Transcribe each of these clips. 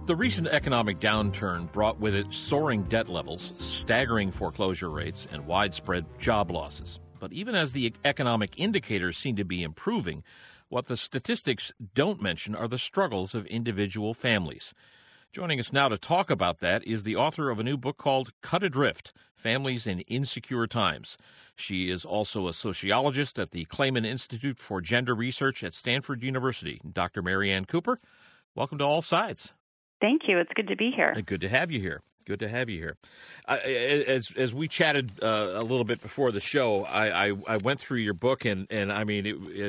The recent economic downturn brought with it soaring debt levels, staggering foreclosure rates, and widespread job losses. But even as the economic indicators seem to be improving, what the statistics don't mention are the struggles of individual families. Joining us now to talk about that is the author of a new book called Cut Adrift: Families in Insecure Times. She is also a sociologist at the Clayman Institute for Gender Research at Stanford University. Dr. Marianne Cooper, welcome to All Sides. Thank you. It's good to be here. Good to have you here. Good to have you here. As we chatted a little bit before the show, I went through your book and I mean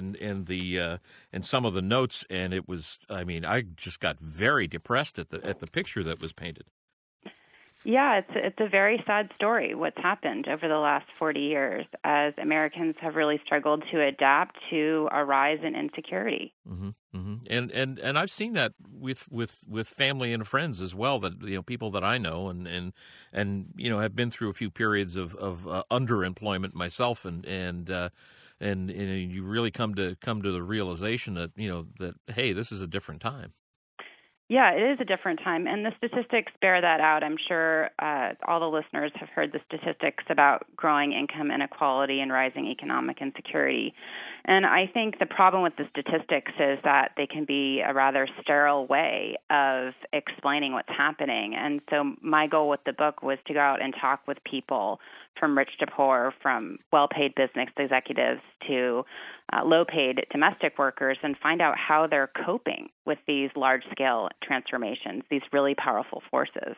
in some of the notes, and it was, I mean, I just got very depressed at the picture that was painted. Yeah, it's a very sad story what's happened over the last 40 years as Americans have really struggled to adapt to a rise in insecurity. Mm-hmm, mm-hmm. And I've seen that with family and friends as well, that people that I know and have been through a few periods of underemployment myself, and you really come to the realization that that hey, this is a different time. Yeah, it is a different time, and the statistics bear that out. I'm sure all the listeners have heard the statistics about growing income inequality and rising economic insecurity. And I think the problem with the statistics is that they can be a rather sterile way of explaining what's happening. And so my goal with the book was to go out and talk with people from rich to poor, from well-paid business executives to low-paid domestic workers, and find out how they're coping with these large-scale transformations, these really powerful forces.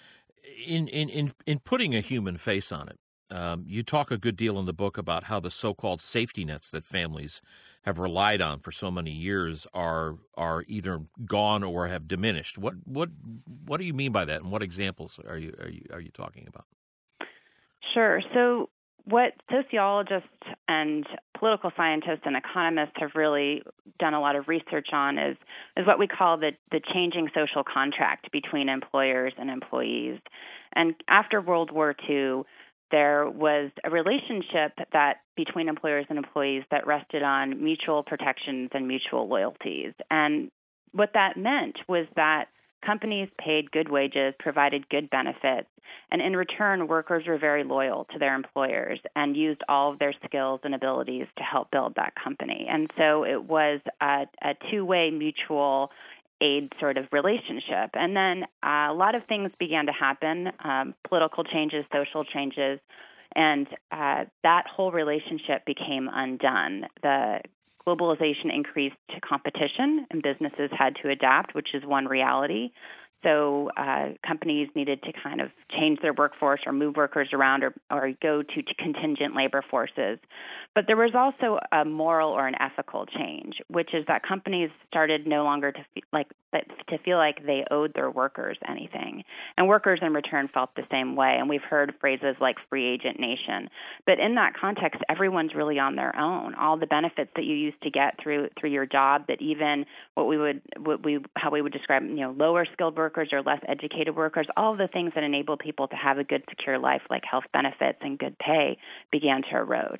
In putting a human face on it, you talk a good deal in the book about how the so-called safety nets that families have relied on for so many years are either gone or have diminished. What do you mean by that, and what examples are you talking about? Sure. So what sociologists and political scientists and economists have really done a lot of research on is what we call the changing social contract between employers and employees. And after World War II, there was a relationship that between employers and employees that rested on mutual protections and mutual loyalties. And what that meant was that companies paid good wages, provided good benefits, and in return, workers were very loyal to their employers and used all of their skills and abilities to help build that company. And so it was a two-way mutual aid sort of relationship. And then a lot of things began to happen, political changes, social changes, and that whole relationship became undone. The globalization increased competition, and businesses had to adapt, which is one reality. So companies needed to kind of change their workforce or move workers around or go to contingent labor forces. But there was also a moral or an ethical change, which is that companies started no longer to feel like they owed their workers anything. And workers in return felt the same way. And we've heard phrases like free agent nation. But in that context, everyone's really on their own. All the benefits that you used to get through your job, that even how we would describe, lower skilled workers or less educated workers, all of the things that enable people to have a good, secure life like health benefits and good pay began to erode.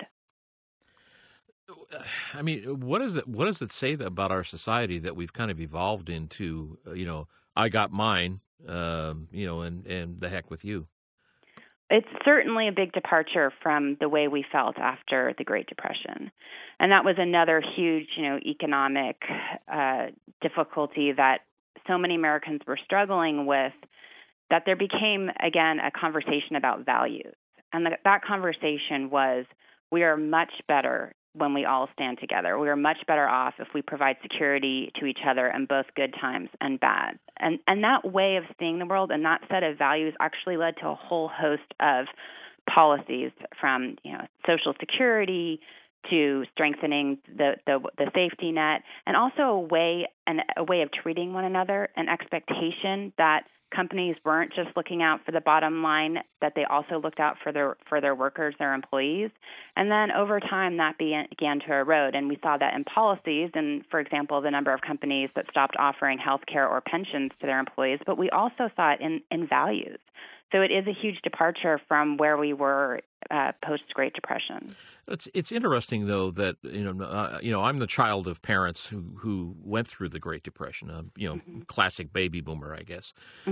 I mean, what does it say about our society that we've kind of evolved into, I got mine, and the heck with you? It's certainly a big departure from the way we felt after the Great Depression. And that was another huge, economic difficulty that so many Americans were struggling with, that there became, again, a conversation about values. And that conversation was, we are much better when we all stand together. We are much better off if we provide security to each other in both good times and bad. And that way of seeing the world and that set of values actually led to a whole host of policies, from Social Security to strengthening the safety net, and also a way of treating one another, an expectation that companies weren't just looking out for the bottom line, that they also looked out for their workers, their employees. And then over time, that began to erode. And we saw that in policies, and for example, the number of companies that stopped offering health care or pensions to their employees. But we also saw it in values. So it is a huge departure from where we were post-Great Depression. It's interesting, though, that I'm the child of parents who went through the Great Depression. Classic baby boomer, I guess.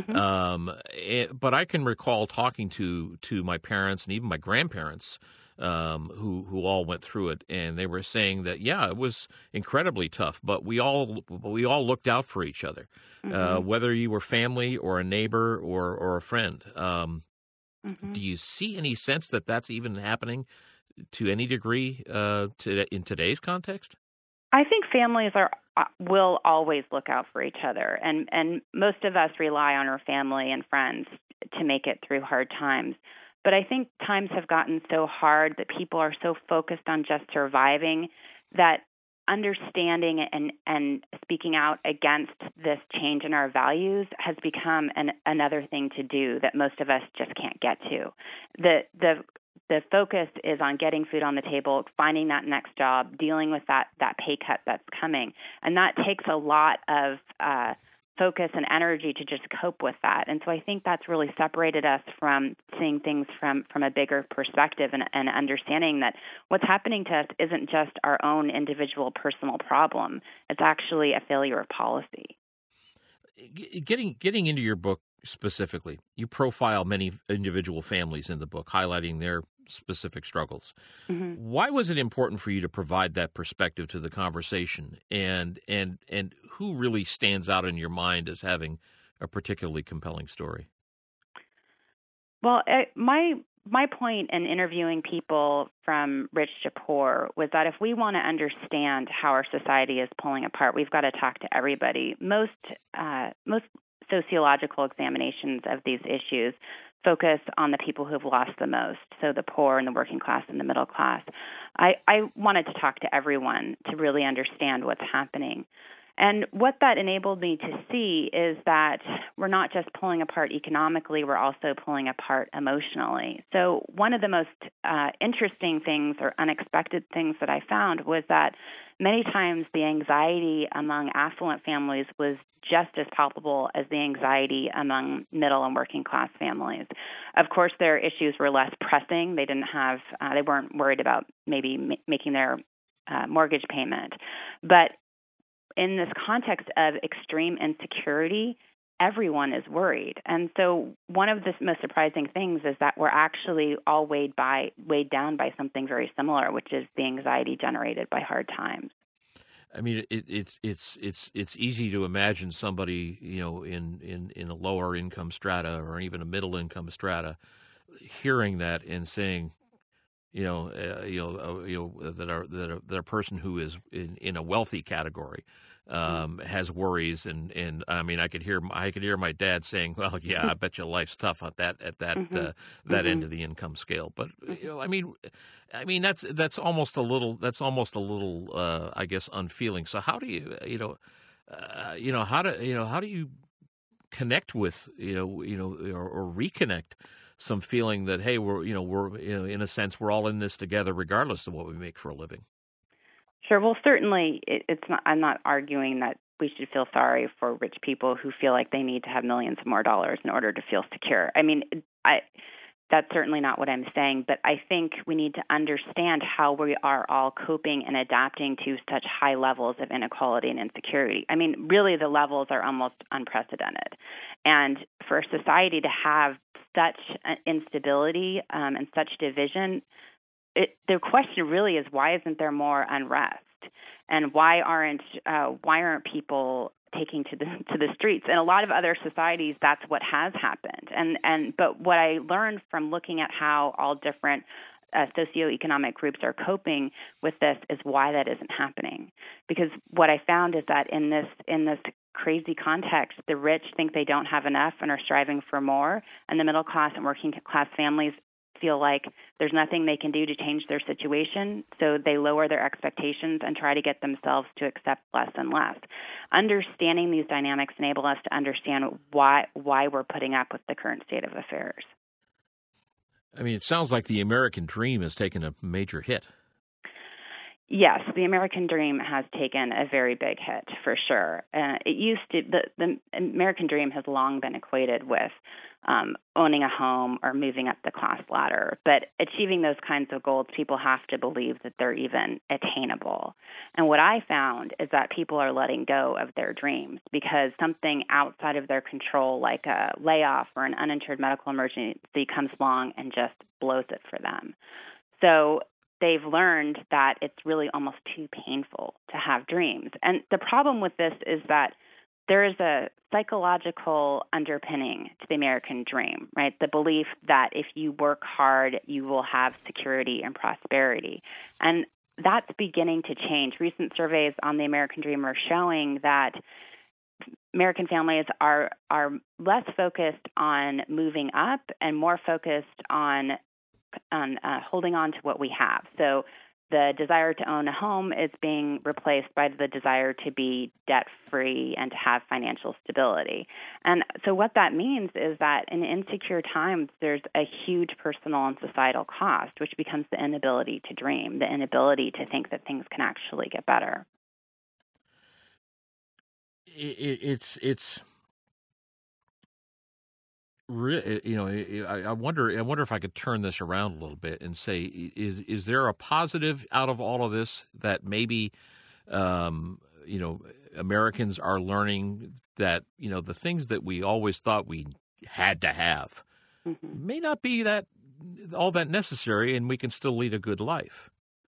But I can recall talking to my parents and even my grandparents, who all went through it, and they were saying that it was incredibly tough, but we all looked out for each other, whether you were family or a neighbor or a friend. Do you see any sense that that's even happening to any degree in today's context? I think families will always look out for each other, and most of us rely on our family and friends to make it through hard times. But I think times have gotten so hard that people are so focused on just surviving that understanding and speaking out against this change in our values has become another thing to do that most of us just can't get to. The focus is on getting food on the table, finding that next job, dealing with that pay cut that's coming. And that takes a lot of focus and energy to just cope with that. And so I think that's really separated us from seeing things from a bigger perspective and understanding that what's happening to us isn't just our own individual personal problem. It's actually a failure of policy. Getting into your book specifically, you profile many individual families in the book, highlighting their specific struggles. Why was it important for you to provide that perspective to the conversation, and who really stands out in your mind as having a particularly compelling story? Well, my point in interviewing people from rich to poor was that if we want to understand how our society is pulling apart, we've got to talk to everybody. Most sociological examinations of these issues focus on the people who have lost the most, so the poor and the working class and the middle class. I wanted to talk to everyone to really understand what's happening. And what that enabled me to see is that we're not just pulling apart economically, we're also pulling apart emotionally. So one of the most interesting things or unexpected things that I found was that many times the anxiety among affluent families was just as palpable as the anxiety among middle and working class families. Of course, their issues were less pressing. They weren't worried about maybe making their mortgage payment. But in this context of extreme insecurity, everyone is worried. And so one of the most surprising things is that we're actually all weighed down by something very similar, which is the anxiety generated by hard times. I mean, it's easy to imagine somebody, in a lower income strata or even a middle income strata, hearing that and saying, that a person who is in a wealthy category has worries, and I mean, I could hear my dad saying, "Well, yeah, I bet your life's tough at that end of the income scale." But I mean that's almost a little I guess unfeeling. So how do you how do you connect with or reconnect some feeling that, hey, we're in a sense we're all in this together regardless of what we make for a living? Sure. Well, certainly it's not. I'm not arguing that we should feel sorry for rich people who feel like they need to have millions more dollars in order to feel secure. I mean, that's certainly not what I'm saying, but I think we need to understand how we are all coping and adapting to such high levels of inequality and insecurity. I mean, really the levels are almost unprecedented. And for society to have such instability and such division, the question really is, why isn't there more unrest, and why aren't people taking to the streets? In a lot of other societies, that's what has happened. But what I learned from looking at how all different socioeconomic groups are coping with this is why that isn't happening. Because what I found is that in this crazy context, the rich think they don't have enough and are striving for more, and the middle class and working class families feel like there's nothing they can do to change their situation, so they lower their expectations and try to get themselves to accept less and less. Understanding these dynamics enable us to understand why we're putting up with the current state of affairs. I mean, it sounds like the American dream has taken a major hit. Yes, the American dream has taken a very big hit for sure. It used to the American dream has long been equated with owning a home or moving up the class ladder. But achieving those kinds of goals, people have to believe that they're even attainable. And what I found is that people are letting go of their dreams because something outside of their control, like a layoff or an uninsured medical emergency, comes along and just blows it for them. So they've learned that it's really almost too painful to have dreams. And the problem with this is that there is a psychological underpinning to the American dream, right? The belief that if you work hard, you will have security and prosperity. And that's beginning to change. Recent surveys on the American dream are showing that American families are less focused on moving up and more focused on holding on to what we have. So the desire to own a home is being replaced by the desire to be debt-free and to have financial stability. And so what that means is that in insecure times, there's a huge personal and societal cost, which becomes the inability to dream, the inability to think that things can actually get better. It's I wonder if I could turn this around a little bit and say, is there a positive out of all of this that maybe, Americans are learning that, the things that we always thought we had to have may not be all that necessary, and we can still lead a good life?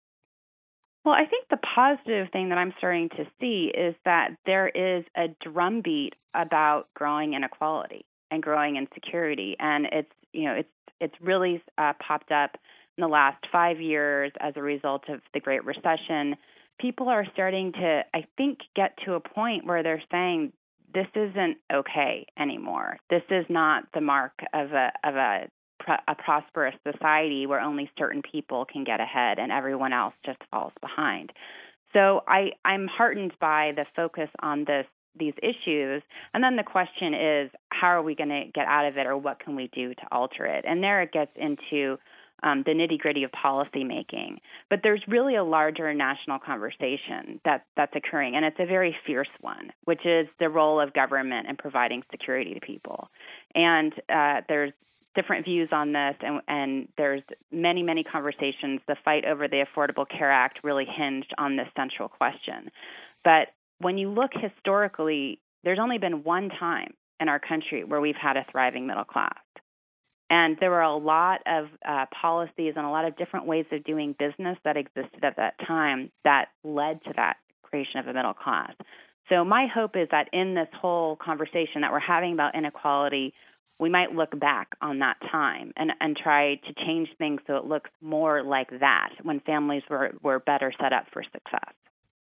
Well, I think the positive thing that I'm starting to see is that there is a drumbeat about growing inequality and growing insecurity, and it's really popped up in the last 5 years as a result of the Great Recession. People are starting to, I think, get to a point where they're saying this isn't okay anymore. This is not the mark of a prosperous society where only certain people can get ahead and everyone else just falls behind. So I'm heartened by the focus on these issues. And then the question is, how are we going to get out of it, or what can we do to alter it? And there it gets into the nitty-gritty of policy making. But there's really a larger national conversation that's occurring, and it's a very fierce one, which is the role of government in providing security to people. And there's different views on this, and there's many, many conversations. The fight over the Affordable Care Act really hinged on this central question. But when you look historically, there's only been one time in our country where we've had a thriving middle class. And there were a lot of policies and a lot of different ways of doing business that existed at that time that led to that creation of a middle class. So my hope is that in this whole conversation that we're having about inequality, we might look back on that time and try to change things so it looks more like that when families were better set up for success.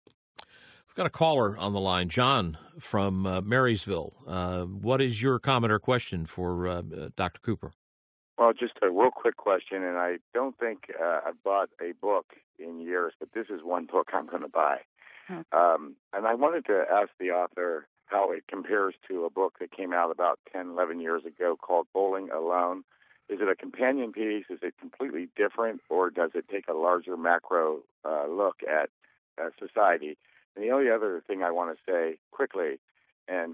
We've got a caller on the line, John from Marysville. What is your comment or question for Dr. Cooper? Well, just a real quick question, and I don't think I've bought a book in years, but this is one book I'm going to buy. Okay. And I wanted to ask the author how it compares to a book that came out about 10, 11 years ago called Bowling Alone. Is it a companion piece? Is it completely different, or does it take a larger macro look at society? And the only other thing I want to say quickly and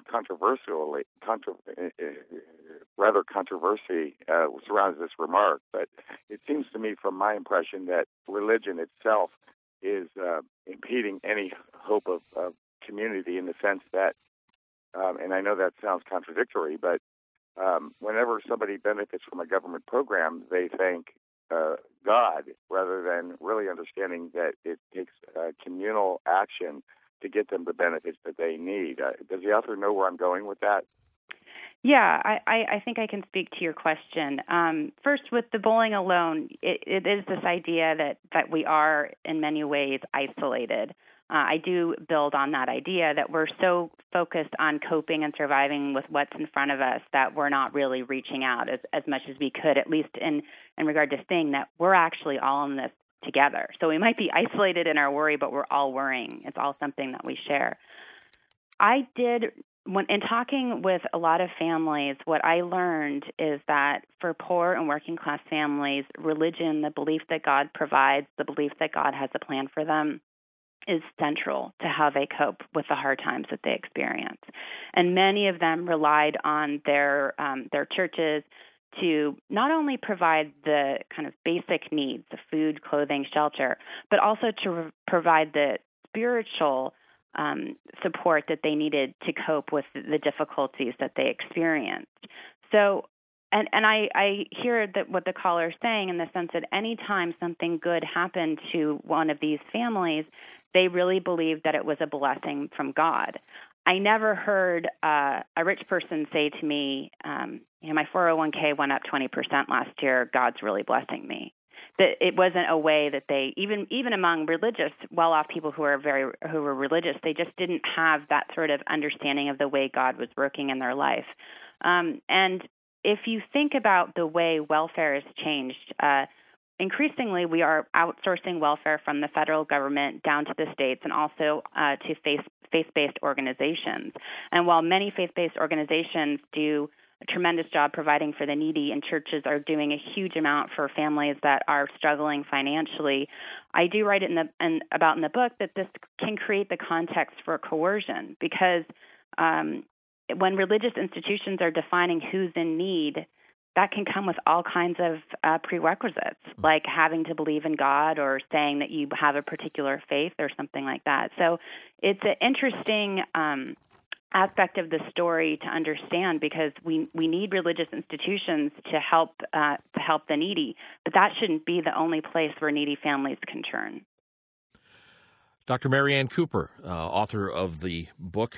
rather controversy surrounds this remark, but it seems to me from my impression that religion itself is impeding any hope of community, in the sense that, and I know that sounds contradictory, but whenever somebody benefits from a government program, they thank God rather than really understanding that it takes communal action to get them the benefits that they need. Does the author know where I'm going with that? Yeah, I think I can speak to your question. First, with the Bowling Alone, it is this idea that we are in many ways isolated. I do build on that idea that we're so focused on coping and surviving with what's in front of us that we're not really reaching out as much as we could, at least in regard to seeing that we're actually all in this together. So we might be isolated in our worry, but we're all worrying. It's all something that we share. I did when in talking with a lot of families, what I learned is that for poor and working class families, religion, the belief that God provides, the belief that God has a plan for them, is central to how they cope with the hard times that they experience. And many of them relied on their churches to not only provide the kind of basic needs of food, clothing, shelter, but also to provide the spiritual support that they needed to cope with the difficulties that they experienced. So, and I hear that what the caller is saying in the sense that any time something good happened to one of these families, they really believed that it was a blessing from God. I never heard a rich person say to me, my 401k went up 20% last year. God's really blessing me. That it wasn't a way that they, even among religious, well-off people who were religious, they just didn't have that sort of understanding of the way God was working in their life. And if you think about the way welfare has changed, increasingly we are outsourcing welfare from the federal government down to the states and also to faith-based organizations. And while many faith-based organizations do a tremendous job providing for the needy, and churches are doing a huge amount for families that are struggling financially, I do write about in the book that this can create the context for coercion, because when religious institutions are defining who's in need, that can come with all kinds of prerequisites, like having to believe in God or saying that you have a particular faith or something like that. So it's an interesting aspect of the story to understand, because we need religious institutions to help the needy, but that shouldn't be the only place where needy families can turn. Dr. Marianne Cooper, author of the book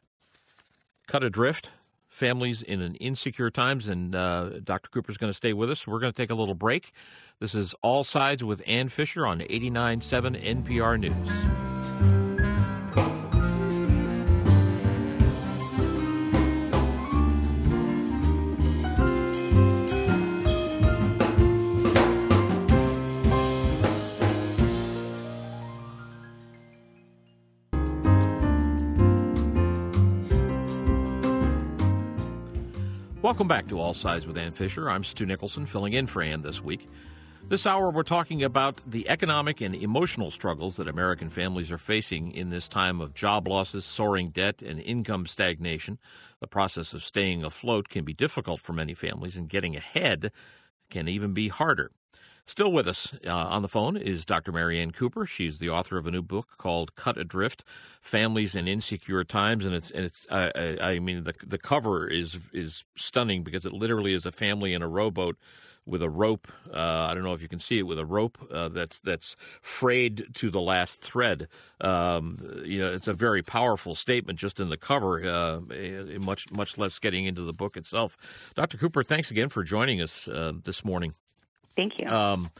Cut Adrift, Families in an Insecure Times, and Dr. Cooper's going to stay with us. We're going to take a little break. This is All Sides with Ann Fisher on 89.7 NPR News. Welcome back to All Sides with Ann Fisher. I'm Stu Nicholson, filling in for Ann this week. This hour, we're talking about the economic and emotional struggles that American families are facing in this time of job losses, soaring debt, and income stagnation. The process of staying afloat can be difficult for many families, and getting ahead can even be harder. Still with us on the phone is Dr. Marianne Cooper. She's the author of a new book called Cut Adrift: Families in Insecure Times, and the cover is stunning, because it literally is a family in a rowboat with a rope. I don't know if you can see it, with a rope that's frayed to the last thread. It's a very powerful statement just in the cover, much less getting into the book itself. Dr. Cooper, thanks again for joining us this morning. Thank you.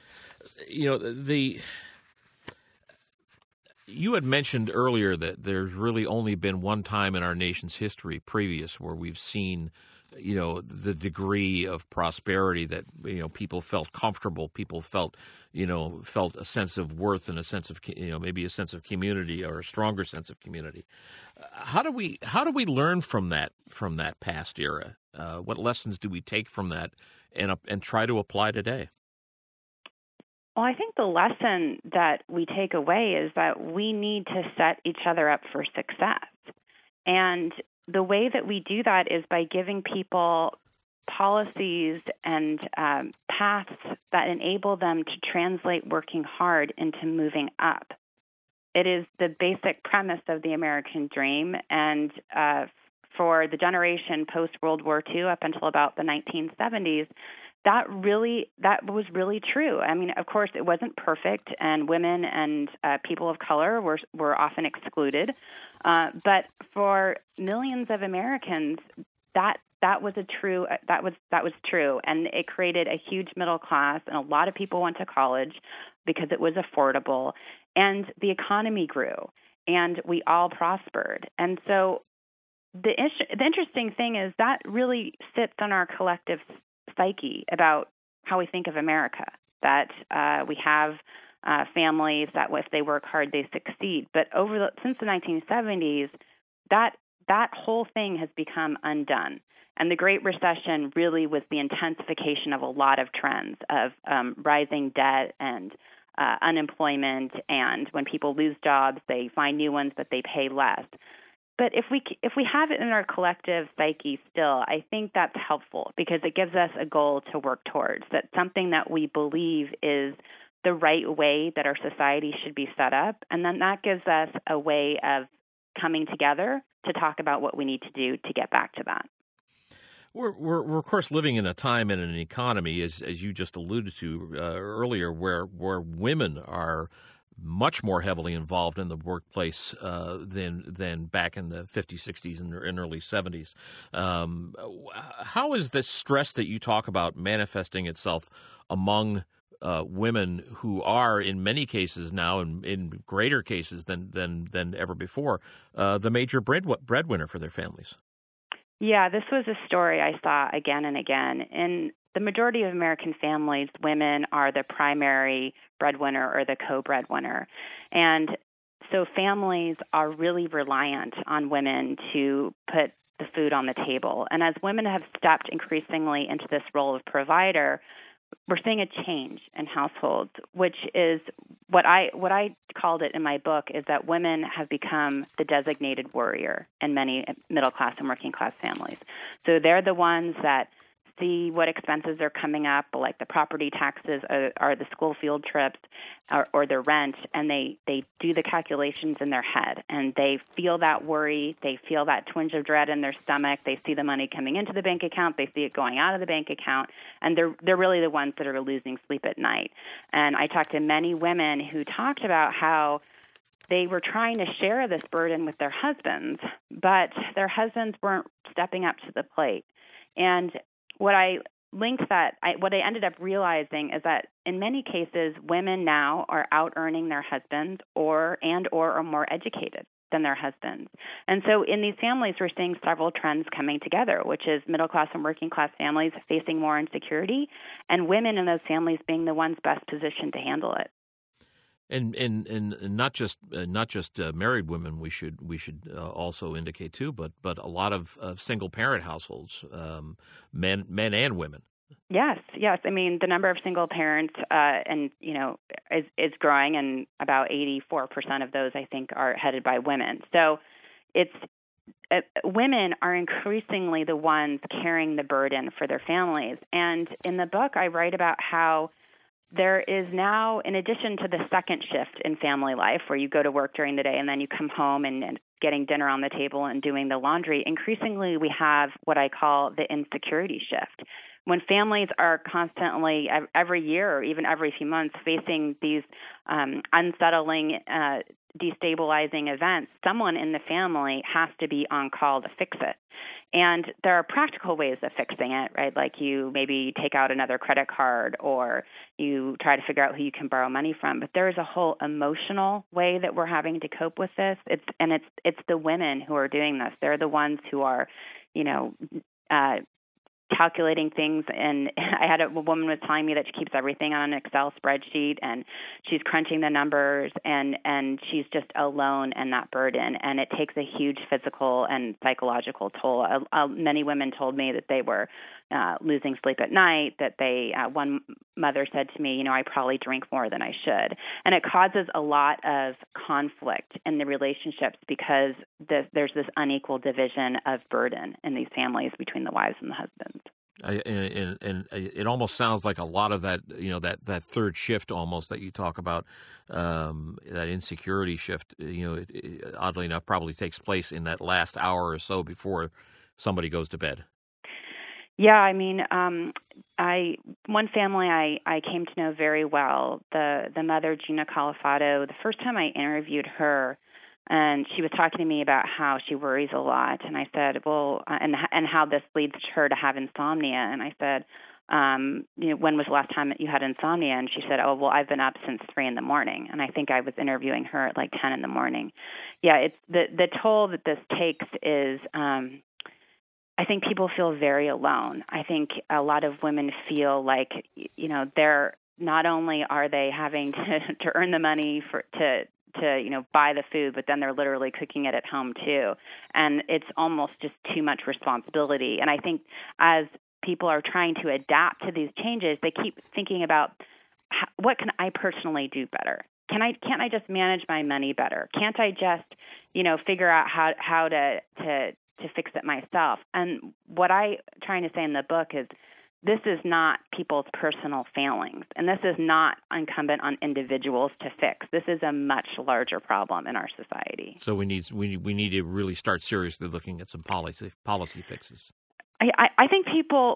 You had mentioned earlier that there's really only been one time in our nation's history previous where we've seen, the degree of prosperity that, people felt comfortable, people felt a sense of worth and a sense of, maybe a sense of community, or a stronger sense of community. How do we learn from that past era? What lessons do we take from that and try to apply today? Well, I think the lesson that we take away is that we need to set each other up for success. And the way that we do that is by giving people policies and paths that enable them to translate working hard into moving up. It is the basic premise of the American dream, and for the generation post-World War II up until about the 1970s, that was really true. I mean, of course, it wasn't perfect, and women and people of color were often excluded. But for millions of Americans, that was true, and it created a huge middle class, and a lot of people went to college because it was affordable, and the economy grew, and we all prospered. And so the interesting thing is that really sits on our collective psyche about how we think of America, that we have families that if they work hard, they succeed. But since the 1970s, that that whole thing has become undone. And the Great Recession really was the intensification of a lot of trends of rising debt and unemployment, and when people lose jobs, they find new ones, but they pay less. But if we have it in our collective psyche still, I think that's helpful because it gives us a goal to work towards, that something that we believe is the right way that our society should be set up, and then that gives us a way of coming together to talk about what we need to do to get back to that. We're of course living in a time and an economy, as you just alluded to earlier, where women are much more heavily involved in the workplace than back in the 50s, 60s, and early 70s. How is this stress that you talk about manifesting itself among women who are, in many cases now, and in greater cases than ever before, the major breadwinner for their families? Yeah, this was a story I saw again and again. In the majority of American families, women are the primary breadwinner or the co-breadwinner. And so families are really reliant on women to put the food on the table. And as women have stepped increasingly into this role of provider, we're seeing a change in households, which is what I called it in my book, is that women have become the designated worrier in many middle-class and working-class families. So they're the ones that see what expenses are coming up, like the property taxes or the school field trips or the rent, and they do the calculations in their head, and they feel that worry, they feel that twinge of dread in their stomach, they see the money coming into the bank account, they see it going out of the bank account, and they're really the ones that are losing sleep at night. And I talked to many women who talked about how they were trying to share this burden with their husbands, but their husbands weren't stepping up to the plate. And what I ended up realizing is that in many cases, women now are out earning their husbands or are more educated than their husbands. And so in these families, we're seeing several trends coming together, which is middle class and working class families facing more insecurity, and women in those families being the ones best positioned to handle it. And not just married women, we should also indicate too, but a lot of single parent households, men and women. Yes. I mean, the number of single parents is growing, and about 84% of those, I think, are headed by women. So women are increasingly the ones carrying the burden for their families. And in the book, I write about how there is now, in addition to the second shift in family life, where you go to work during the day and then you come home and getting dinner on the table and doing the laundry, increasingly we have what I call the insecurity shift. When families are constantly, every year or even every few months, facing these unsettling, destabilizing events, someone in the family has to be on call to fix it. And there are practical ways of fixing it, right? Like you maybe take out another credit card or you try to figure out who you can borrow money from. But there is a whole emotional way that we're having to cope with this. It's the women who are doing this. They're the ones who are, calculating things, and I had a woman was telling me that she keeps everything on an Excel spreadsheet, and she's crunching the numbers, and she's just alone in that burden, and it takes a huge physical and psychological toll. Many women told me that they were losing sleep at night, that one mother said to me, I probably drink more than I should. And it causes a lot of conflict in the relationships because there's this unequal division of burden in these families between the wives and the husbands. And it almost sounds like a lot of that, that third shift almost that you talk about, that insecurity shift, it, oddly enough, probably takes place in that last hour or so before somebody goes to bed. Yeah, I mean, one family I came to know very well, the mother, Gina Califato. The first time I interviewed her, and she was talking to me about how she worries a lot, and I said, well, and how this leads her to have insomnia. And I said, when was the last time that you had insomnia? And she said, oh, well, I've been up since 3 a.m. And I think I was interviewing her at like 10 a.m. Yeah, it's the toll that this takes is. I think people feel very alone. I think a lot of women feel like, they're not only are they having to earn the money to buy the food, but then they're literally cooking it at home too. And it's almost just too much responsibility. And I think as people are trying to adapt to these changes, they keep thinking about what can I personally do better? Can't I just manage my money better? Can't I just, figure out how to fix it myself? And what I'm trying to say in the book is this is not people's personal failings, and this is not incumbent on individuals to fix. This is a much larger problem in our society. So we need to really start seriously looking at some policy fixes. I think people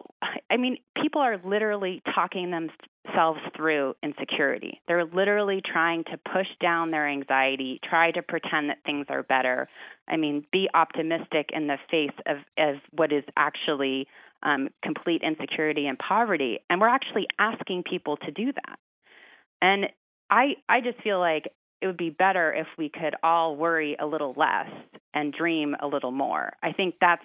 are literally talking themselves through insecurity. They're literally trying to push down their anxiety, try to pretend that things are better. Be optimistic in the face of what is actually complete insecurity and poverty. And we're actually asking people to do that. And I just feel like it would be better if we could all worry a little less and dream a little more. I think that's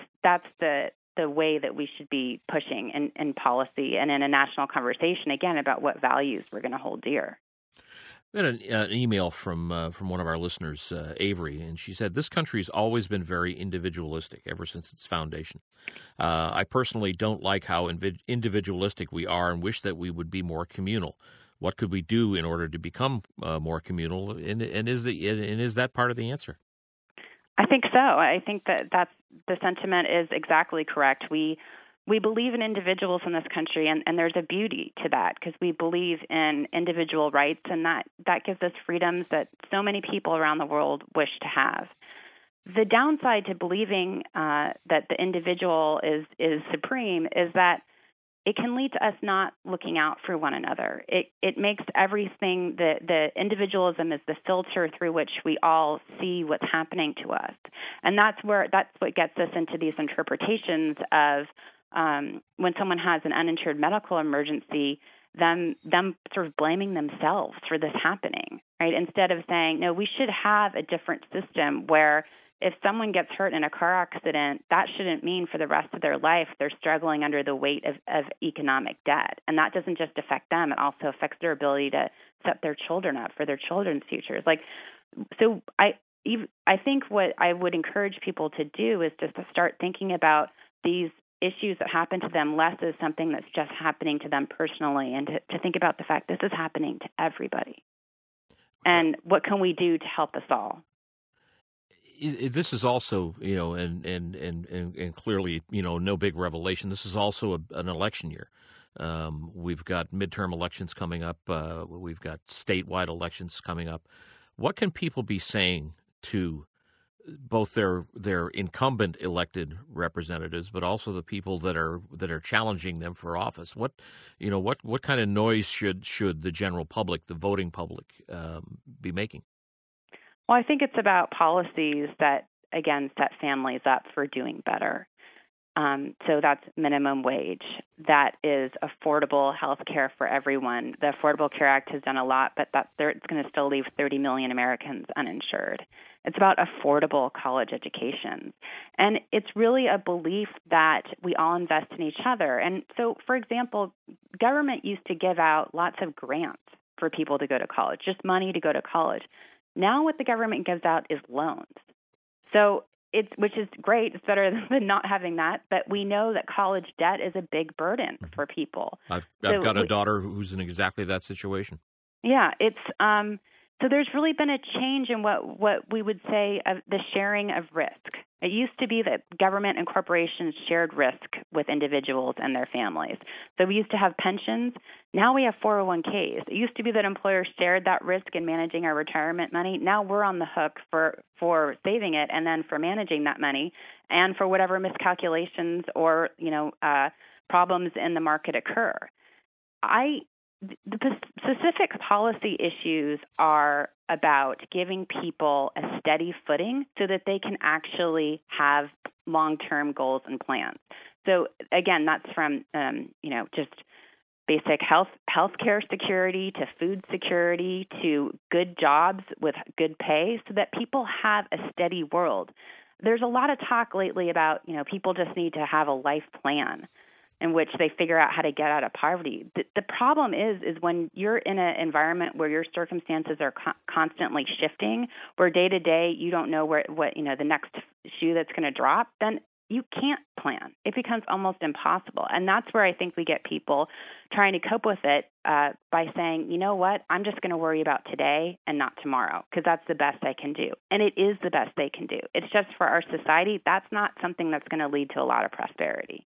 the way that we should be pushing in policy and in a national conversation, again, about what values we're going to hold dear. We had an email from one of our listeners, Avery, and she said, this country has always been very individualistic ever since its foundation. I personally don't like how individualistic we are and wish that we would be more communal. What could we do in order to become more communal, and is that part of the answer? I think so. I think that's the sentiment is exactly correct. We believe in individuals in this country, and there's a beauty to that because we believe in individual rights, and that gives us freedoms that so many people around the world wish to have. The downside to believing that the individual is supreme is that it can lead to us not looking out for one another. It makes everything, the individualism is the filter through which we all see what's happening to us. And that's what gets us into these interpretations of when someone has an uninsured medical emergency, them sort of blaming themselves for this happening, right? Instead of saying, no, we should have a different system where if someone gets hurt in a car accident, that shouldn't mean for the rest of their life they're struggling under the weight of economic debt. And that doesn't just affect them. It also affects their ability to set their children up for their children's futures. So I think what I would encourage people to do is just to start thinking about these issues that happen to them less as something that's just happening to them personally, and to think about the fact this is happening to everybody. And what can we do to help us all? This is also, and clearly, no big revelation. This is also an election year. We've got midterm elections coming up. We've got statewide elections coming up. What can people be saying to both their incumbent elected representatives, but also the people that are challenging them for office? What kind of noise should the general public, the voting public, be making? Well, I think it's about policies that, again, set families up for doing better. So that's minimum wage. That is affordable health care for everyone. The Affordable Care Act has done a lot, but it's going to still leave 30 million Americans uninsured. It's about affordable college education. And it's really a belief that we all invest in each other. And so, for example, government used to give out lots of grants for people to go to college, just money to go to college. Now what the government gives out is loans. So which is great. It's better than not having that. But we know that college debt is a big burden for people. I've got a daughter who's in exactly that situation. Yeah, it's so there's really been a change in what we would say of the sharing of risk. It used to be that government and corporations shared risk with individuals and their families. So we used to have pensions. Now we have 401ks. It used to be that employers shared that risk in managing our retirement money. Now we're on the hook for saving it and then for managing that money and for whatever miscalculations or problems in the market occur. The specific policy issues are about giving people a steady footing so that they can actually have long-term goals and plans. So again, that's from just basic healthcare security to food security to good jobs with good pay, so that people have a steady world. There's a lot of talk lately about people just need to have a life plan. in which they figure out how to get out of poverty. The problem is when you're in an environment where your circumstances are constantly shifting, where day to day you don't know what the next shoe that's going to drop, then you can't plan. It becomes almost impossible. And that's where I think we get people trying to cope with it by saying, you know what, I'm just going to worry about today and not tomorrow because that's the best I can do. And it is the best they can do. It's just for our society, that's not something that's going to lead to a lot of prosperity.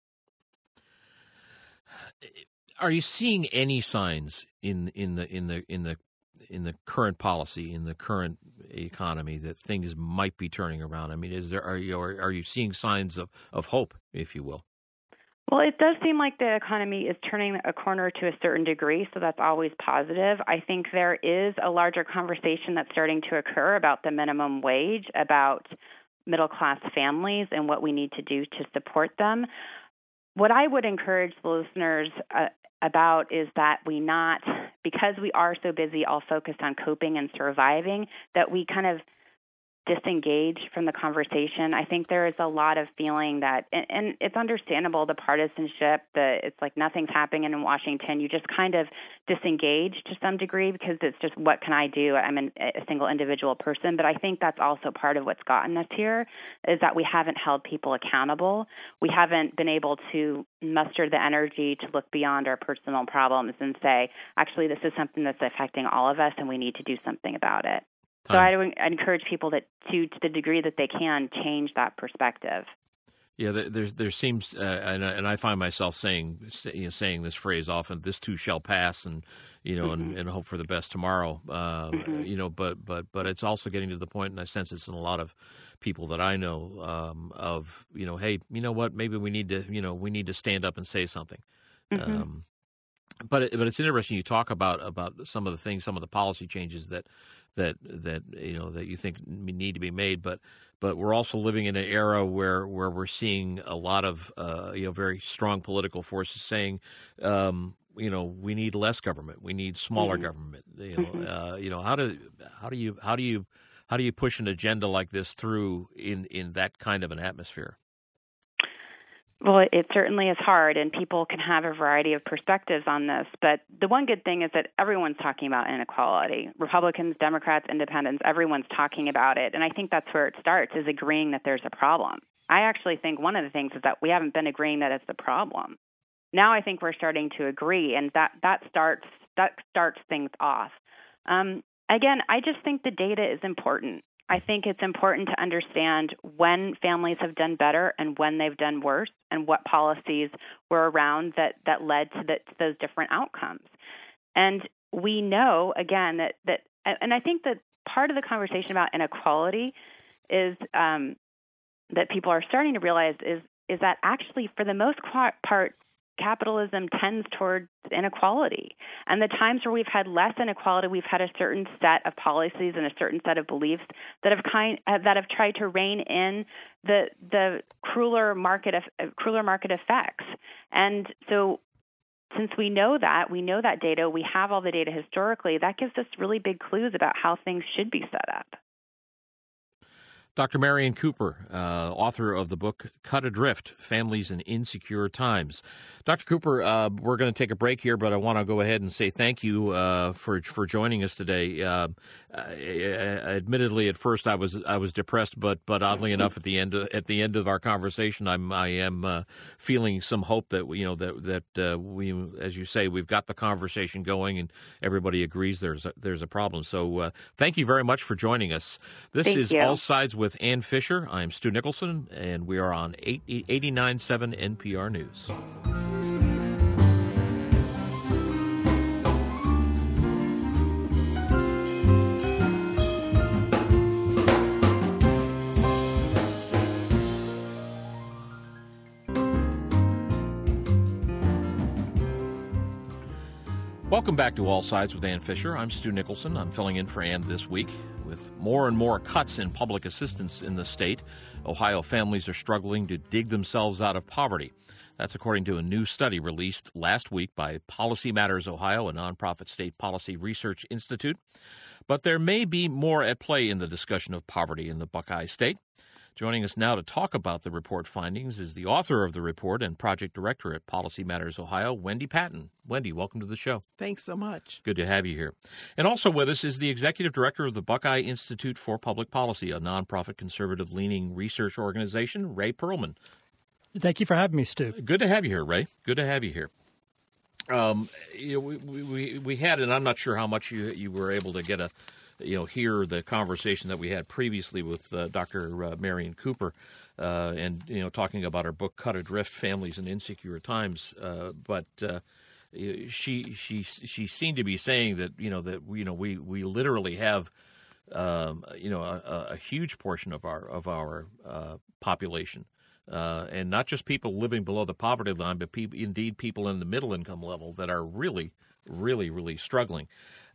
Are you seeing any signs in the current policy, in the current economy, that things might be turning around? I mean, are you seeing signs of hope, if you will? Well, it does seem like the economy is turning a corner to a certain degree, so that's always positive. I think there is a larger conversation that's starting to occur about the minimum wage, about middle-class families and what we need to do to support them. What I would encourage the listeners about is that because we are so busy all focused on coping and surviving, that we kind of disengage from the conversation. I think there is a lot of feeling that, and it's understandable, the partisanship, it's like nothing's happening in Washington. You just kind of disengage to some degree because it's just, what can I do? I'm a single individual person. But I think that's also part of what's gotten us here, is that we haven't held people accountable. We haven't been able to muster the energy to look beyond our personal problems and say, actually, this is something that's affecting all of us and we need to do something about it. So I encourage people to the degree that they can, change that perspective. Yeah, there seems, and I find myself saying this phrase often: "This too shall pass," and and hope for the best tomorrow. But it's also getting to the point, and I sense it's in a lot of people that I know, of hey, you know what? Maybe we need to stand up and say something. Mm-hmm. But it's interesting you talk about some of the things, some of the policy changes that you think need to be made, but we're also living in an era where we're seeing a lot of very strong political forces saying we need less government, we need smaller government. How do you push an agenda like this through in that kind of an atmosphere? Well, it certainly is hard, and people can have a variety of perspectives on this. But the one good thing is that everyone's talking about inequality. Republicans, Democrats, Independents, everyone's talking about it. And I think that's where it starts, is agreeing that there's a problem. I actually think one of the things is that we haven't been agreeing that it's the problem. Now I think we're starting to agree, and that starts things off. Again, I just think the data is important. I think it's important to understand when families have done better and when they've done worse, and what policies were around that led to those different outcomes. And we know, again, that and I think that part of the conversation about inequality is that people are starting to realize is that actually, for the most part, capitalism tends towards inequality. And the times where we've had less inequality, we've had a certain set of policies and a certain set of beliefs that have tried to rein in the crueler market effects. And so, since we know that data, we have all the data historically, that gives us really big clues about how things should be set up. Dr. Marian Cooper, author of the book Cut Adrift, Families in Insecure Times. Dr. Cooper, we're going to take a break here, but I want to go ahead and say thank you for joining us today. Admittedly, at first I was depressed, but oddly enough, at the end of our conversation, I am feeling some hope that we, as you say, we've got the conversation going, and everybody agrees there's a problem. So thank you very much for joining us. This is All Sides with Ann Fisher. I'm Stu Nicholson, and we are on 89.7 NPR News. Welcome back to All Sides with Ann Fisher. I'm Stu Nicholson. I'm filling in for Ann this week. With more and more cuts in public assistance in the state, Ohio families are struggling to dig themselves out of poverty. That's according to a new study released last week by Policy Matters Ohio, a nonprofit state policy research institute. But there may be more at play in the discussion of poverty in the Buckeye State. Joining us now to talk about the report findings is the author of the report and project director at Policy Matters Ohio, Wendy Patton. Wendy, welcome to the show. Thanks so much. Good to have you here. And also with us is the executive director of the Buckeye Institute for Public Policy, a nonprofit conservative-leaning research organization, Ray Perlman. Thank you for having me, Stu. Good to have you here, Ray. Good to have you here. We had, and I'm not sure how much you were able to get hear the conversation that we had previously with Dr. Marion Cooper, and talking about our book "Cut Adrift: Families in Insecure Times." But she seemed to be saying that we literally have a huge portion of our population. And not just people living below the poverty line, but people in the middle income level that are really, really, really struggling.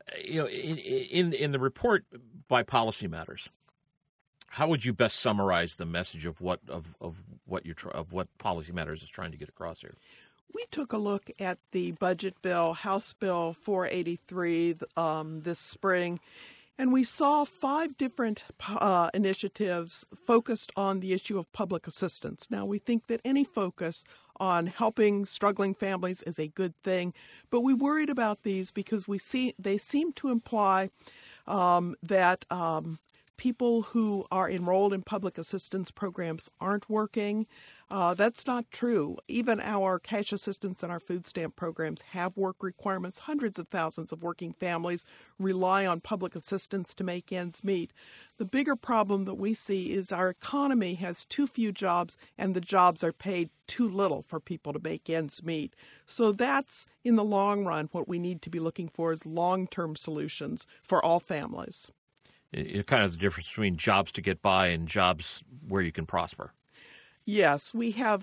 In the report by Policy Matters, how would you best summarize the message of what Policy Matters is trying to get across here? We took a look at the budget bill, House Bill 483, this spring. And we saw 5 different initiatives focused on the issue of public assistance. Now, we think that any focus on helping struggling families is a good thing, but we worried about these because they seem to imply that people who are enrolled in public assistance programs aren't working. That's not true. Even our cash assistance and our food stamp programs have work requirements. Hundreds of thousands of working families rely on public assistance to make ends meet. The bigger problem that we see is our economy has too few jobs, and the jobs are paid too little for people to make ends meet. So that's, in the long run, what we need to be looking for is long-term solutions for all families. Kind of the difference between jobs to get by and jobs where you can prosper. Yes, we have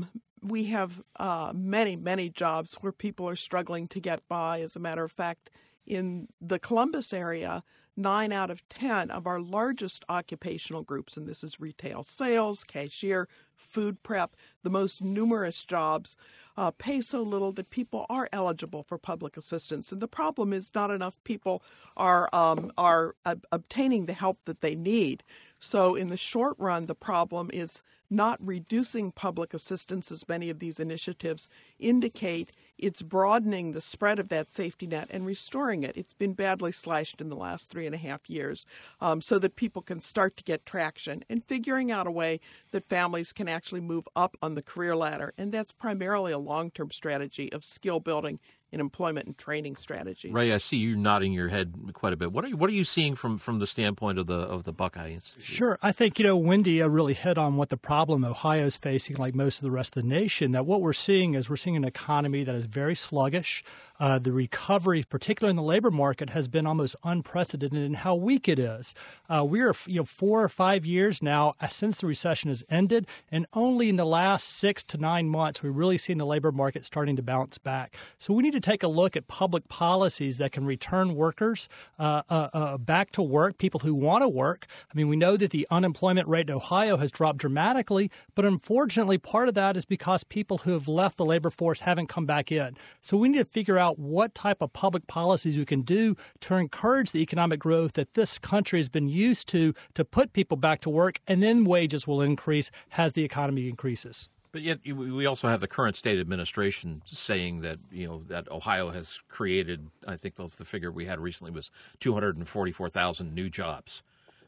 many jobs where people are struggling to get by. As a matter of fact, in the Columbus area, 9 out of 10 of our largest occupational groups, and this is retail sales, cashier, food prep, the most numerous jobs, pay so little that people are eligible for public assistance. And the problem is not enough people are obtaining the help that they need. So in the short run, the problem is not reducing public assistance, as many of these initiatives indicate. It's broadening the spread of that safety net and restoring it. It's been badly slashed in the last 3.5 years, so that people can start to get traction and figuring out a way that families can actually move up on the career ladder. And that's primarily a long-term strategy of skill building in employment and training strategies. Ray, I see you nodding your head quite a bit. What are you seeing from the standpoint of the Buckeye Institute? Sure. I think, Wendy really hit on what the problem Ohio is facing, like most of the rest of the nation, that what we're seeing an economy that is very sluggish. The recovery, particularly in the labor market, has been almost unprecedented in how weak it is. We are 4 or 5 years now since the recession has ended, and only in the last 6 to 9 months we've really seen the labor market starting to bounce back. So we need to take a look at public policies that can return workers back to work, people who want to work. I mean, we know that the unemployment rate in Ohio has dropped dramatically, but unfortunately part of that is because people who have left the labor force haven't come back in. So we need to figure out what type of public policies we can do to encourage the economic growth that this country has been used to put people back to work, and then wages will increase as the economy increases. But yet we also have the current state administration saying that that Ohio has created, I think the figure we had recently was 244,000 new jobs.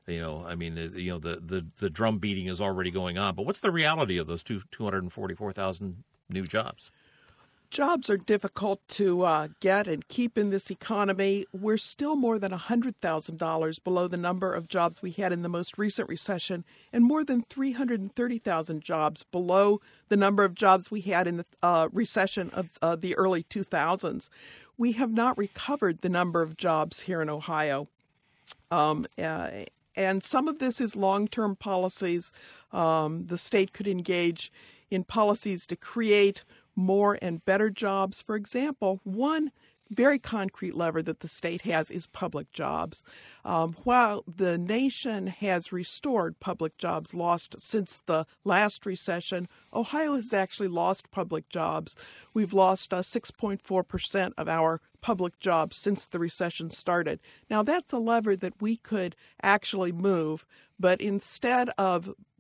The drum beating is already going on. But what's the reality of those 244,000 new jobs? Jobs are difficult to get and keep in this economy. We're still more than $100,000 below the number of jobs we had in the most recent recession, and more than 330,000 jobs below the number of jobs we had in the recession of the early 2000s. We have not recovered the number of jobs here in Ohio. And some of this is long-term policies. The state could engage in policies to create more and better jobs. For example, one very concrete lever that the state has is public jobs. While the nation has restored public jobs lost since the last recession, Ohio has actually lost public jobs. We've lost 6.4% of our public jobs since the recession started. Now, that's a lever that we could actually move, but instead of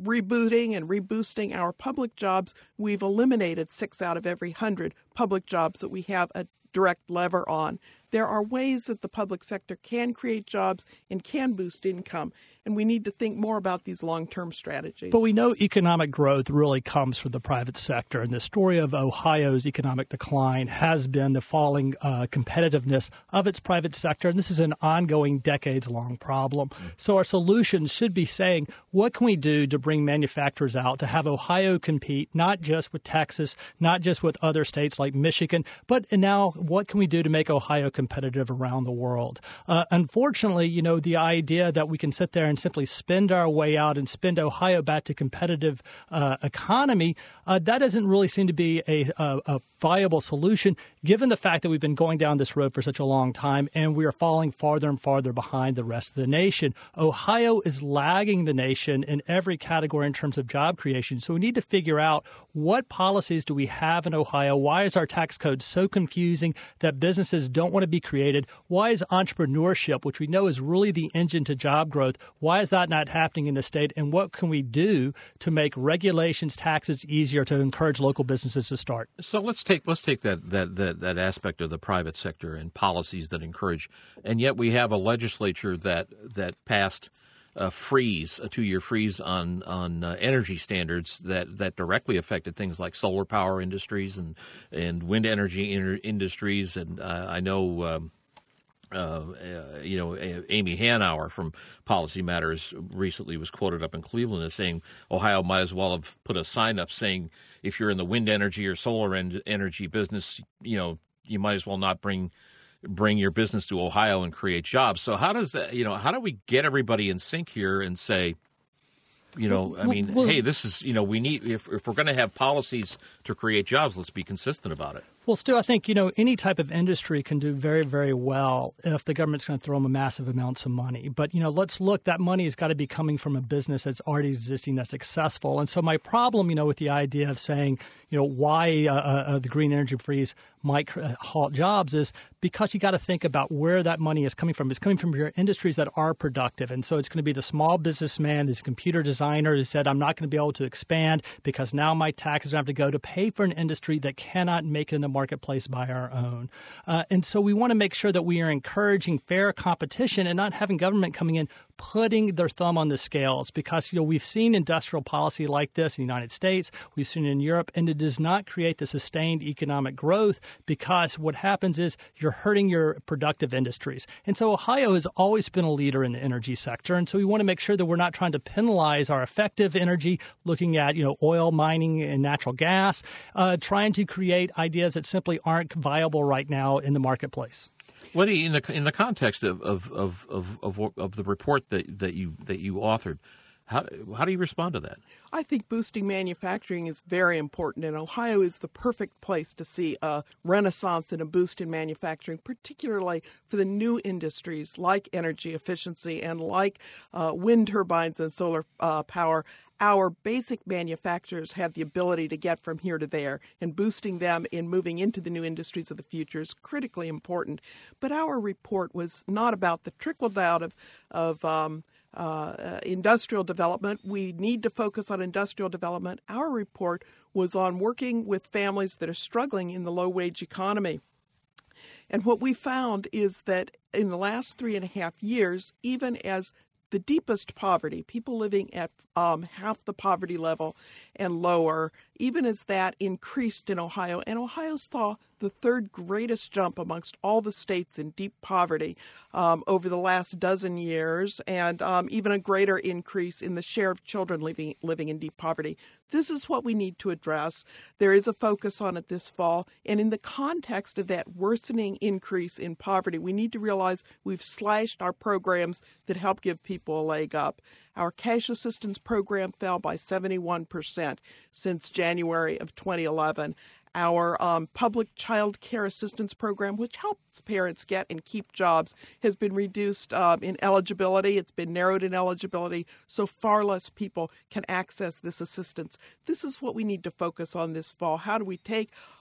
rebooting and reboosting our public jobs, we've eliminated 6 out of every 100 public jobs that we have a direct lever on. There are ways that the public sector can create jobs and can boost income, and we need to think more about these long-term strategies. But we know economic growth really comes from the private sector, and the story of Ohio's economic decline has been the falling competitiveness of its private sector, and this is an ongoing, decades-long problem. So our solutions should be saying, what can we do to bring manufacturers out, to have Ohio compete not just with Texas, not just with other states like Michigan, but now what can we do to make Ohio competitive around the world? Unfortunately, the idea that we can sit there and simply spend our way out and spend Ohio back to competitive economy, that doesn't really seem to be a viable solution, given the fact that we've been going down this road for such a long time and we are falling farther and farther behind the rest of the nation. Ohio is lagging the nation in every category in terms of job creation. So we need to figure out what policies do we have in Ohio? Why is our tax code so confusing that businesses don't want to be created? Why is entrepreneurship, which we know is really the engine to job growth, why is that not happening in the state? And what can we do to make regulations, taxes easier to encourage local businesses to start? So let's take that aspect of the private sector and policies that encourage, and yet we have a legislature that passed a 2-year freeze on energy standards that directly affected things like solar power industries and wind energy industries, and I know. Amy Hanauer from Policy Matters recently was quoted up in Cleveland as saying Ohio might as well have put a sign up saying if you're in the wind energy or solar energy business, you might as well not bring your business to Ohio and create jobs. So how does that, how do we get everybody in sync here and say, hey, this is, we need, if we're going to have policies to create jobs, let's be consistent about it. Well, Stu, I think, any type of industry can do very, very well if the government's going to throw them a massive amounts of money. But, let's look, that money has got to be coming from a business that's already existing, that's successful. And so my problem, with the idea of saying, why the green energy freeze might halt jobs is because you got to think about where that money is coming from. It's coming from your industries that are productive. And so it's going to be the small businessman, this computer designer who said, I'm not going to be able to expand because now my taxes are going to have to go to pay for an industry that cannot make it in the marketplace by our own. And so we want to make sure that we are encouraging fair competition and not having government coming in putting their thumb on the scales because, we've seen industrial policy like this in the United States, we've seen it in Europe, and it does not create the sustained economic growth because what happens is you're hurting your productive industries. And so Ohio has always been a leader in the energy sector, and so we want to make sure that we're not trying to penalize our effective energy, looking at, oil, mining, and natural gas, trying to create ideas that simply aren't viable right now in the marketplace. Lenny, in the context of the report that you authored, how do you respond to that? I think boosting manufacturing is very important, and Ohio is the perfect place to see a renaissance and a boost in manufacturing, particularly for the new industries like energy efficiency and like wind turbines and solar power. Our basic manufacturers have the ability to get from here to there, and boosting them in moving into the new industries of the future is critically important. But our report was not about the trickle-down of industrial development. We need to focus on industrial development. Our report was on working with families that are struggling in the low-wage economy. And what we found is that in the last 3.5 years, even as the deepest poverty, people living at half the poverty level and lower, even as that increased in Ohio, and Ohio saw the third greatest jump amongst all the states in deep poverty over the last dozen years, and even a greater increase in the share of children living in deep poverty. This is what we need to address. There is a focus on it this fall, and in the context of that worsening increase in poverty, we need to realize we've slashed our programs that help give people a leg up. Our cash assistance program fell by 71% since January of 2011. Our public child care assistance program, which helps parents get and keep jobs, has been reduced in eligibility. It's been narrowed in eligibility, so far less people can access this assistance. This is what we need to focus on this fall. How do we take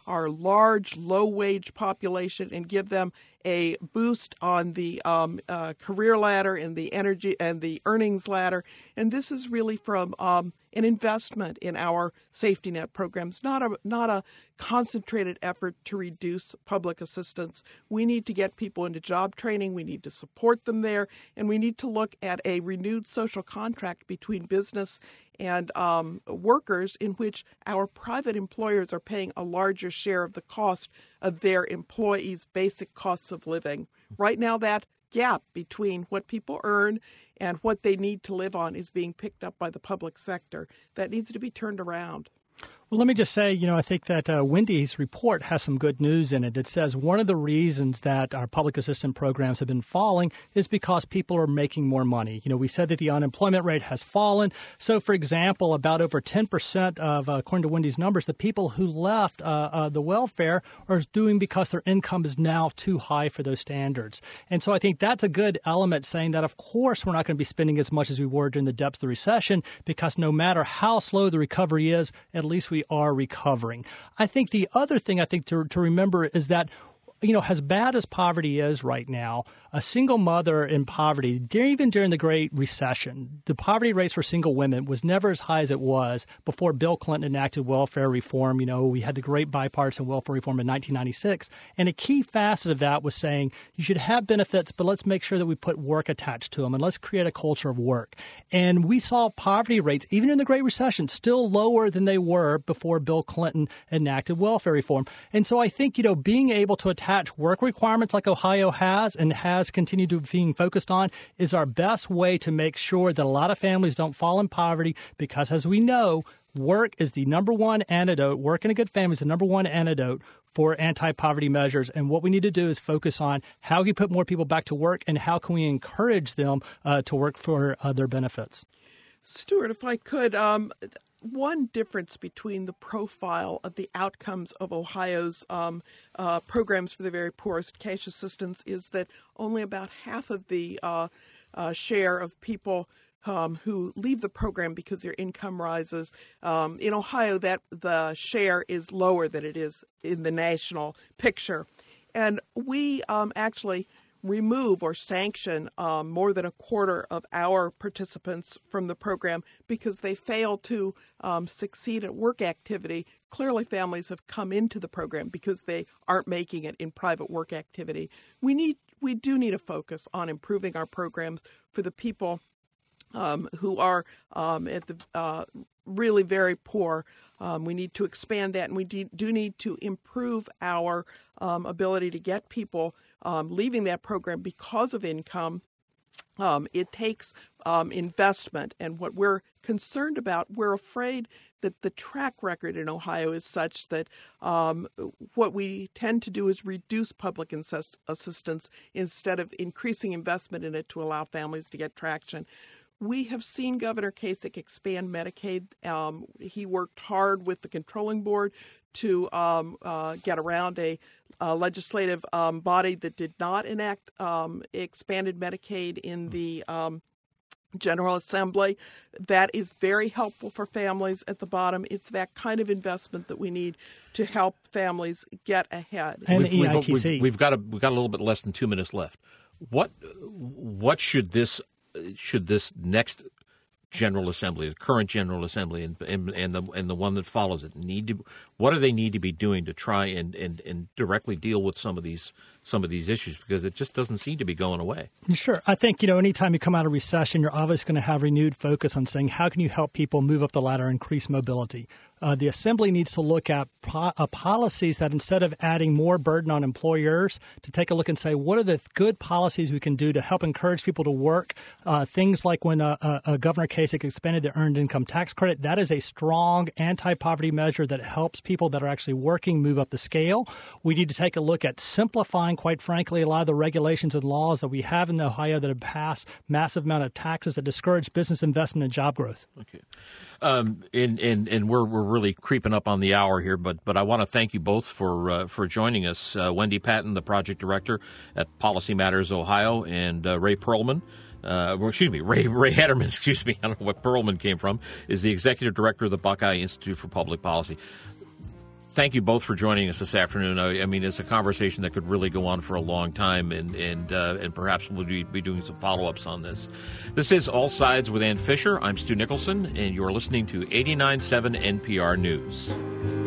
our large, low-wage population and give them a boost on the career ladder and the energy and the earnings ladder. And this is really from an investment in our safety net programs, not a concentrated effort to reduce public assistance. We need to get people into job training. We need to support them there, and we need to look at a renewed social contract between business and workers in which our private employers are paying a larger share of the cost of their employees' basic costs of living. Right now, that gap between what people earn and what they need to live on is being picked up by the public sector. That needs to be turned around. Well, let me just say, I think that Wendy's report has some good news in it that says one of the reasons that our public assistance programs have been falling is because people are making more money. We said that the unemployment rate has fallen. So, for example, about over 10% of, according to Wendy's numbers, the people who left the welfare are doing because their income is now too high for those standards. And so I think that's a good element saying that, of course, we're not going to be spending as much as we were during the depths of the recession because no matter how slow the recovery is, at least we are recovering. I think the other thing to remember is that, as bad as poverty is right now, a single mother in poverty, even during the Great Recession, the poverty rates for single women was never as high as it was before Bill Clinton enacted welfare reform. We had the great bipartisan welfare reform in 1996. And a key facet of that was saying you should have benefits, but let's make sure that we put work attached to them and let's create a culture of work. And we saw poverty rates, even in the Great Recession, still lower than they were before Bill Clinton enacted welfare reform. And so I think, being able to attach work requirements like Ohio has and has continued to being focused on is our best way to make sure that a lot of families don't fall in poverty because, as we know, work is the number one antidote. Work in a good family is the number one antidote for anti-poverty measures. And what we need to do is focus on how can we put more people back to work and how can we encourage them to work for their benefits. Stuart, if I could, one difference between the profile of the outcomes of Ohio's programs for the very poorest, cash assistance, is that only about half of the share of people who leave the program because their income rises. In Ohio, that the share is lower than it is in the national picture. And we actually remove or sanction more than a quarter of our participants from the program because they fail to succeed at work activity. Clearly, families have come into the program because they aren't making it in private work activity. We do need a focus on improving our programs for the people who are at the really very poor. We need to expand that, and we do need to improve our ability to get people leaving that program because of income. It takes investment, and what we're concerned about, we're afraid that the track record in Ohio is such that what we tend to do is reduce public assistance instead of increasing investment in it to allow families to get traction. We have seen Governor Kasich expand Medicaid. He worked hard with the controlling board to get around a legislative body that did not enact expanded Medicaid in the General Assembly. That is very helpful for families at the bottom. It's that kind of investment that we need to help families get ahead. And the EITC. We've got a little bit less than 2 minutes left. What should this next General Assembly, the current General Assembly, and the one that follows it what do they need to be doing to try and directly deal with some of these issues, because it just doesn't seem to be going away? Sure. I think, anytime you come out of recession, you're obviously going to have renewed focus on saying, how can you help people move up the ladder and increase mobility? The Assembly needs to look at policies that, instead of adding more burden on employers, to take a look and say, what are the good policies we can do to help encourage people to work? Things like when Governor Kasich expanded the Earned Income Tax Credit, that is a strong anti-poverty measure that helps people that are actually working move up the scale. We need to take a look at simplifying, quite frankly, a lot of the regulations and laws that we have in Ohio that have passed massive amount of taxes that discourage business investment and job growth. Okay. And we're really creeping up on the hour here, but I want to thank you both for joining us. Wendy Patton, the project director at Policy Matters Ohio, and Ray Perlman. Ray Hederman, I don't know what Perlman came from, is the executive director of the Buckeye Institute for Public Policy. Thank you both for joining us this afternoon. I mean, it's a conversation that could really go on for a long time, and perhaps we'll be doing some follow-ups on this. This is All Sides with Ann Fisher. I'm Stu Nicholson, and you're listening to 89.7 NPR News.